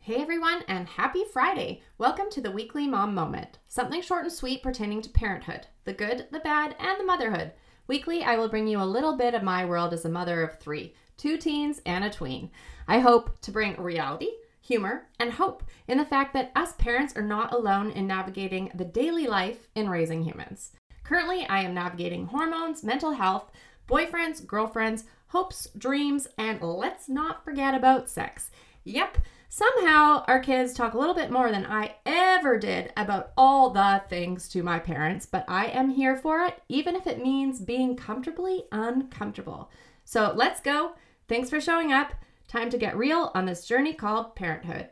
Hey everyone, and happy Friday! Welcome to the Weekly Mom Moment, something short and sweet pertaining to parenthood, the good, the bad, and the motherhood. Weekly, I will bring you a little bit of my world as a mother of three, 2 teens and a tween. I hope to bring reality, humor, and hope in the fact that us parents are not alone in navigating the daily life in raising humans. Currently, I am navigating hormones, mental health, boyfriends, girlfriends, hopes, dreams, and let's not forget about sex. Yep, somehow our kids talk a little bit more than I ever did about all the things to my parents, but I am here for it, even if it means being comfortably uncomfortable. So let's go. Thanks for showing up. Time to get real on this journey called parenthood.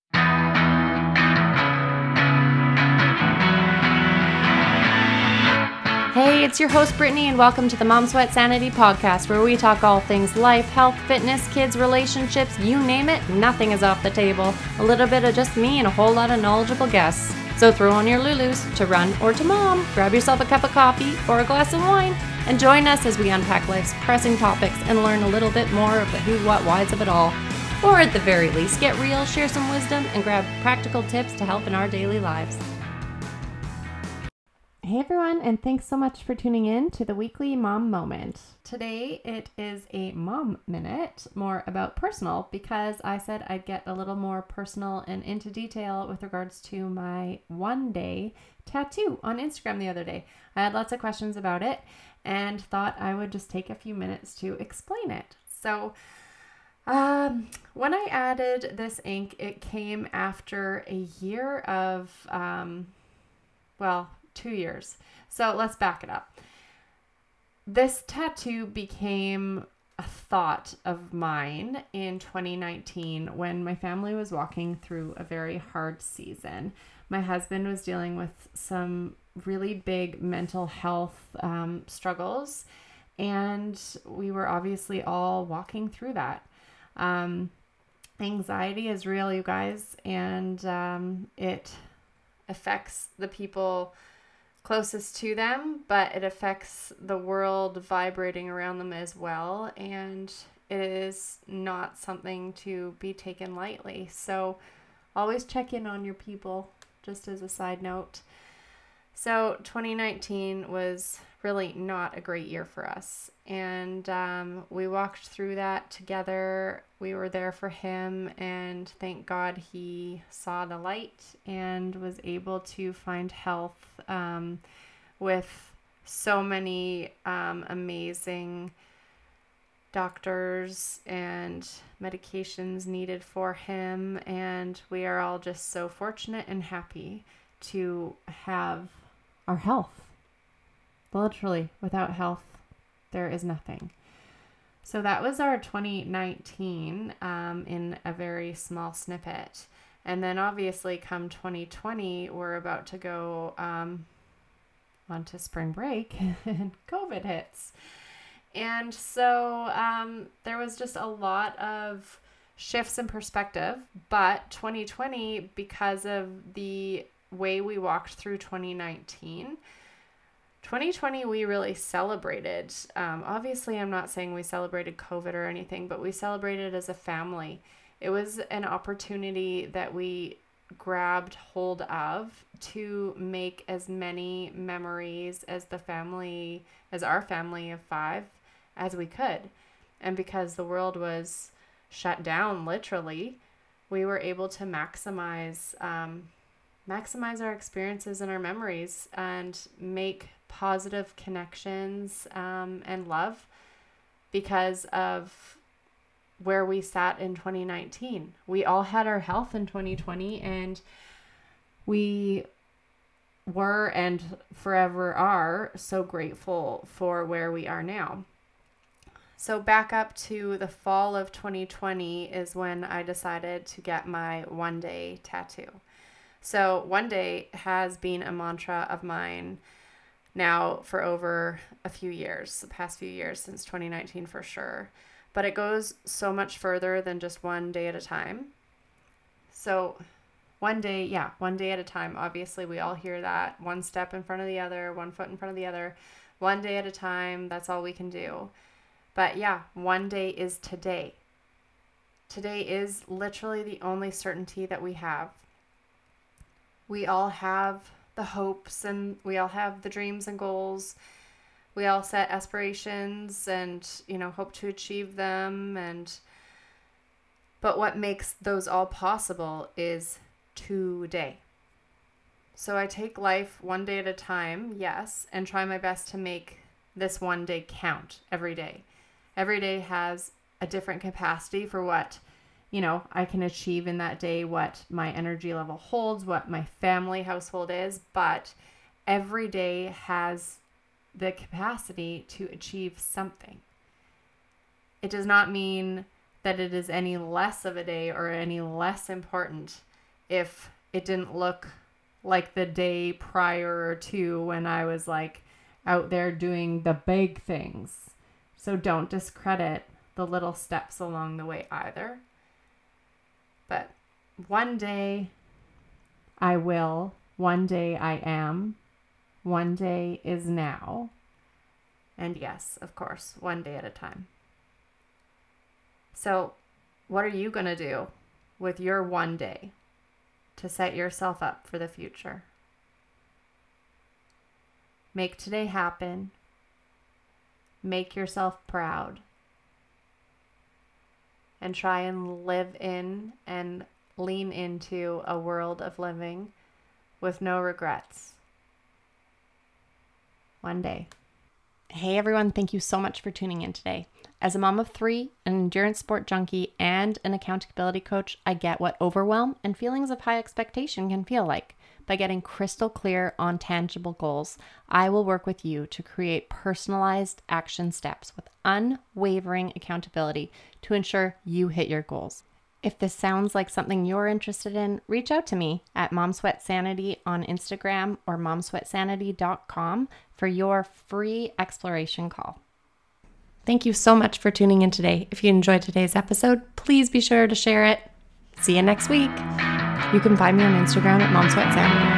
Hey, it's your host Brittany, and welcome to the Mom Sweat Sanity podcast, where we talk all things life, health, fitness, kids, relationships, you name it, nothing is off the table. A little bit of just me and a whole lot of knowledgeable guests. So throw on your Lulus to run or to mom, grab yourself a cup of coffee or a glass of wine, and join us as we unpack life's pressing topics and learn a little bit more of the who, what, whys of it all. Or at the very least, get real, share some wisdom, and grab practical tips to help in our daily lives. Hey everyone, and thanks so much for tuning in to the Weekly Mom Moment. Today it is a mom minute, more about personal, because I said I'd get a little more personal and into detail with regards to my one-day tattoo on Instagram the other day. I had lots of questions about it and thought I would just take a few minutes to explain it. So when I added this ink, it came after a year of, 2 years. So let's back it up. This tattoo became a thought of mine in 2019 when my family was walking through a very hard season. My husband was dealing with some really big mental health struggles, and we were obviously all walking through that. Anxiety is real, you guys, and it affects the people closest to them, but it affects the world vibrating around them as well, and it is not something to be taken lightly. So always check in on your people, just as a side note. So 2019 was really not a great year for us, and we walked through that together. We were there for him, and thank God he saw the light and was able to find health with so many amazing doctors and medications needed for him, and we are all just so fortunate and happy to have our health. Literally, without health, there is nothing. So that was our 2019 in a very small snippet. And then obviously come 2020, we're about to go onto spring break and COVID hits. And so there was just a lot of shifts in perspective. But 2020, because of the way we walked through 2019, 2020, we really celebrated. Obviously, I'm not saying we celebrated COVID or anything, but we celebrated as a family. It was an opportunity that we grabbed hold of to make as many memories as our family of 5 as we could. And because the world was shut down, literally, we were able to maximize our experiences and our memories and make positive connections and love because of where we sat in 2019. We all had our health in 2020, and we were and forever are so grateful for where we are now. So back up to the fall of 2020 is when I decided to get my one-day tattoo. So one day has been a mantra of mine now for over a few years, the past few years, since 2019 for sure. But it goes so much further than just one day at a time. So one day at a time. Obviously, we all hear that. One step in front of the other, one foot in front of the other. One day at a time, that's all we can do. But yeah, one day is today. today is literally the only certainty that we have. We all have the hopes and we all have the dreams and goals. We all set aspirations and, hope to achieve them. But what makes those all possible is today. So I take life one day at a time, yes, and try my best to make this one day count every day. Every day has a different capacity for what, I can achieve in that day, what my energy level holds, what my family household is, but every day has the capacity to achieve something. It does not mean that it is any less of a day or any less important if it didn't look like the day prior to when I was like out there doing the big things. So don't discredit the little steps along the way either. But one day I will, one day I am, one day is now. And yes, of course, one day at a time. So what are you going to do with your one day to set yourself up for the future? Make today happen. Make yourself proud. And try and live in and lean into a world of living with no regrets. One day. Hey everyone, thank you so much for tuning in today. As a mom of 3, an endurance sport junkie, and an accountability coach, I get what overwhelm and feelings of high expectation can feel like. By getting crystal clear on tangible goals, I will work with you to create personalized action steps with unwavering accountability to ensure you hit your goals. If this sounds like something you're interested in, reach out to me at MomSweatSanity on Instagram or MomSweatSanity.com for your free exploration call. Thank you so much for tuning in today. If you enjoyed today's episode, please be sure to share it. See you next week. You can find me on Instagram at MomSweatSanity.